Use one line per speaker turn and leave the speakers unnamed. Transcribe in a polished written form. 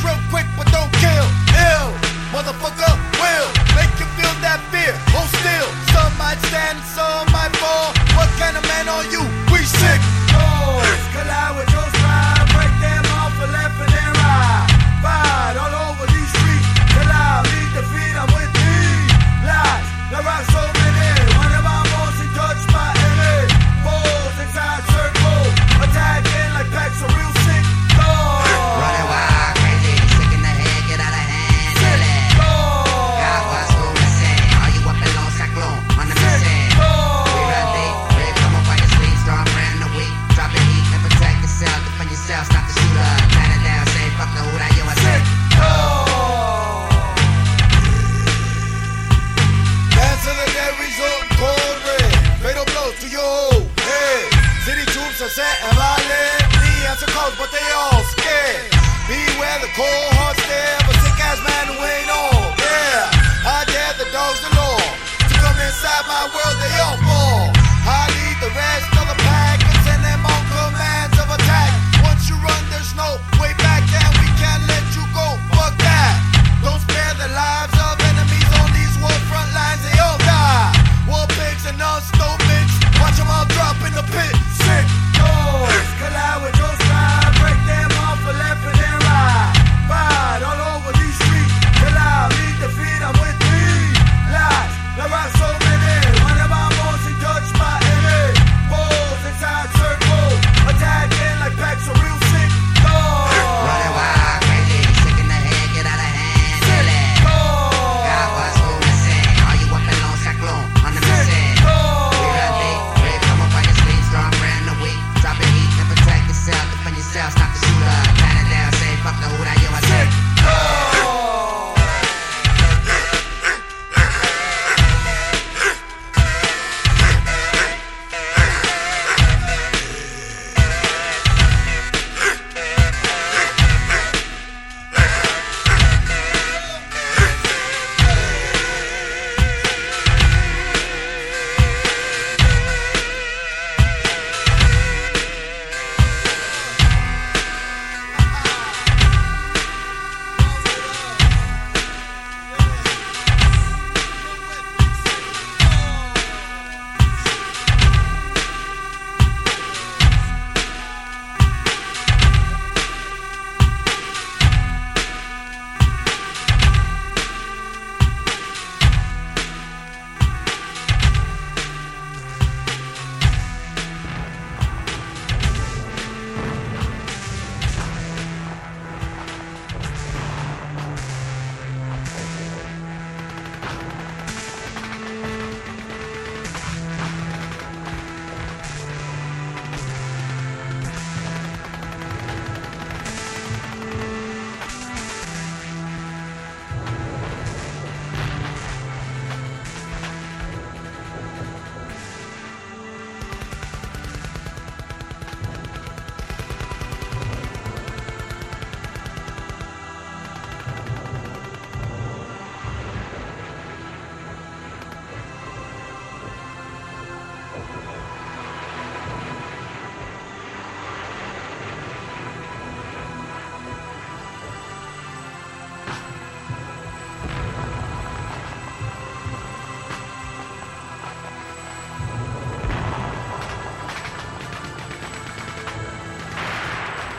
real quick, but don't kill. Ill, motherfucker, will make you feel that fear. Hold still, some might stand, some might fall. What kind of man are you? We sick. Doors collide with your stride, break them off for left and then right. Fight all over these streets, collide, lead the feet, I'm with these lies. The rock so many, one of my most in touch my image. Balls inside circle, attacking like packs of real sick dogs.
Running wild, crazy, sick in the head, get out of hand.
Sick dogs.
God was going missing. Are you up in Los Cyclone on the mission? We run deep, red come up by your sleep, storm brand the week. Drop the heat and protect yourself, defend yourself, stop the shooter. Turn it down, say fuck the who that you are sick.
Mercenaries on cold red, fatal blows to your head. City troops are set and violent. The answer calls, but they all scared. Beware the cold heart stare of a sick ass man who ain't all. Yeah, I dare the dogs the law to come inside my world. They all fall. I lead the rest.